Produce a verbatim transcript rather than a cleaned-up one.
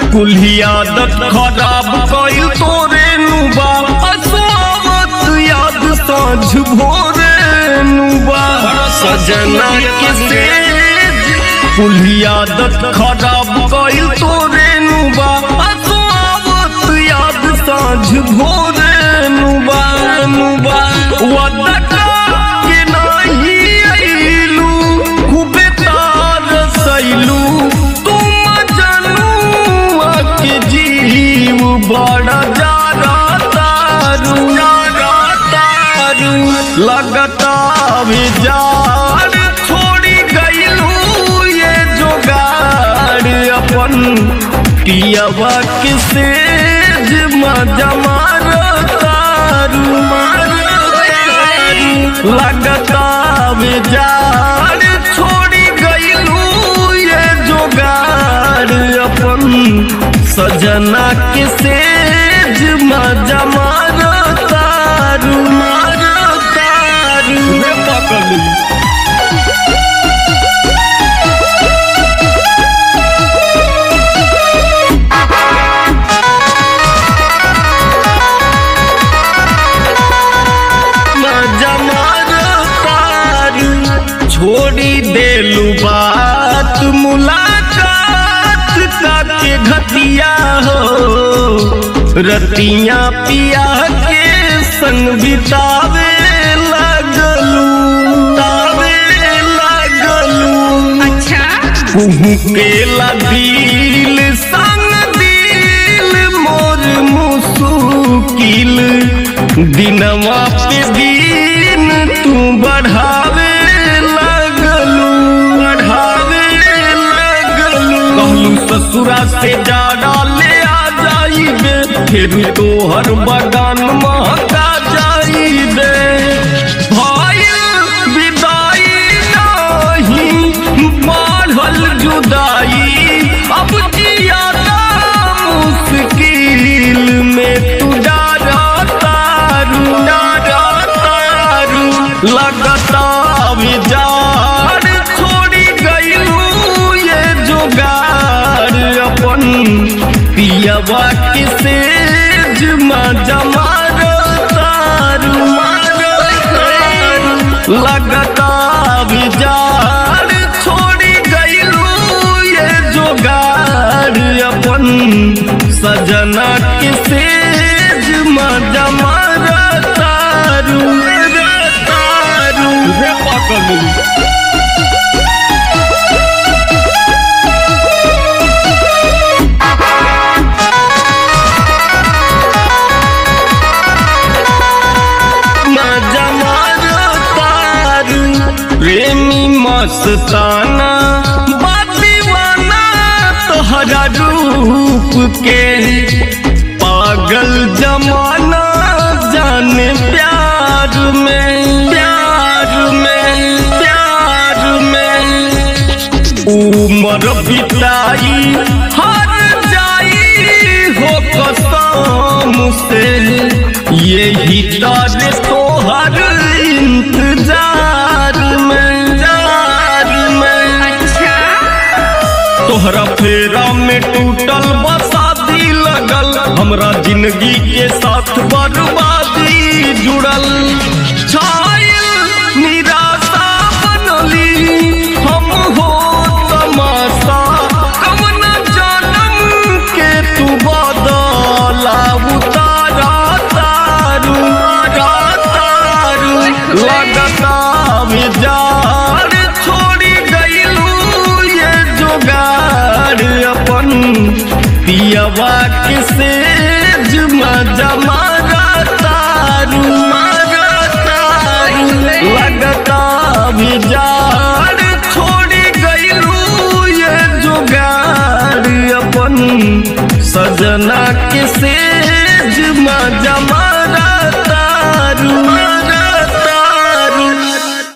कुलियादत खराब कइल तोरे नुबा असोवत याद साँझ भोरे नुबा सजना के सेज कुलियादत खराब कइल तोरे नुबा असोवत याद साँझ भोरे नुबा नुबा वदका के नाही आइलू खूबे तार सैलू बड़ा जारा तारू जारा तारू लगता विजार छोड़ी गईलू ये जोगाड़ अपन पियवा के सेज मजा मारो तारू मारो तारू लगता विजार छोड़ी गईलू ये जोगाड़ अपन सजना के सेज मजा मारो तारू मारो तारू पकड़ू मजा मारो तारू छोड़ी देलू बात मुलाकात के घटिया हो रतिया पिया के संग बितावे लगलू तावे लगलू अच्छा कुहू के दिल संग दिल मोर मुसुकिल दिनवा पे दिन तू बढ़ावे लगलू बढ़ावे लगलू कहलू ससुरा से जाड़ा ले आ जाइबे फिर तोहर बगान महका जाइबे भाई विदाई नहीं बढ़ल जुदाई अब जियादा मुश्किल में तू डारा तारू डारा तारू लगता विजार छोड़ी गईलू ये जोगाड़ अपन पियवा के सेज मजा मारो तारू मारो तारू लगता विजार छोड़ी गईलू ये जोगाड़ अपन सजना के सेज मजा मारो तारू तारू पकड़ू प्रेमी मस्ताना दीवाना तोहरा रूप के पागल जमाना जाने प्यार में प्यार में प्यार में उम्र बिताई हर जाई हो कसम से यही डर तोहर इंतजार तोहरा फेरा में टूटल बसादी लगल हमरा जिंदगी के साथ बर्बादी जुड़ल छायल निराशा बनली हम हो तमाशा कवन जन्म के तू बदला उतारा तारू तारू लगता विजार छोड़ी गईलू ये जोगाड़ अपन पियवा के सेज मजा मारा तारू मारा तारू लगता विजार छोड़ी गईलू ये जोगाड़ अपन सजना के सेज